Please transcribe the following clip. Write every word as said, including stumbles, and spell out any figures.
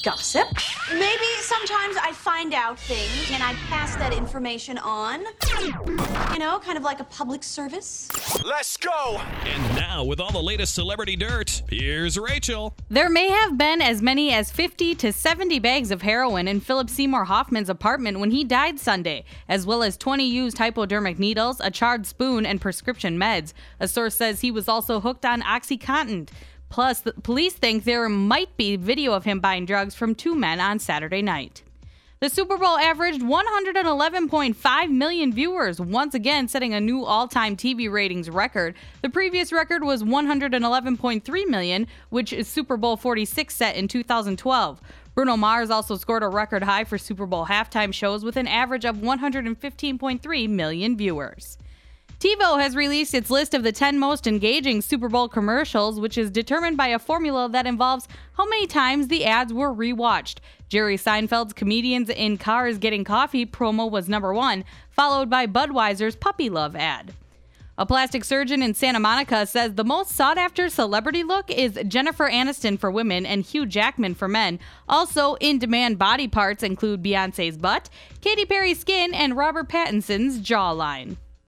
gossip. Maybe sometimes I find out things and I pass that information on. You know, kind of like a public service. Let's go! And now, with all the latest celebrity dirt, here's Rachel. There may have been as many as fifty to seventy bags of heroin in Philip Seymour Hoffman's apartment when he died Sunday, as well as twenty used hypodermic needles, a charred spoon, and prescription meds. A source says he was also hooked on OxyContin. Plus, the police think there might be video of him buying drugs from two men on Saturday night. The Super Bowl averaged one hundred eleven point five million viewers, once again setting a new all-time T V ratings record. The previous record was one hundred eleven point three million, which is Super Bowl forty-six set in two thousand twelve. Bruno Mars also scored a record high for Super Bowl halftime shows with an average of one hundred fifteen point three million viewers. TiVo has released its list of the ten most engaging Super Bowl commercials, which is determined by a formula that involves how many times the ads were rewatched. Jerry Seinfeld's Comedians in Cars Getting Coffee promo was number one, followed by Budweiser's Puppy Love ad. A plastic surgeon in Santa Monica says the most sought-after celebrity look is Jennifer Aniston for women and Hugh Jackman for men. Also, in-demand body parts include Beyoncé's butt, Katy Perry's skin, and Robert Pattinson's jawline.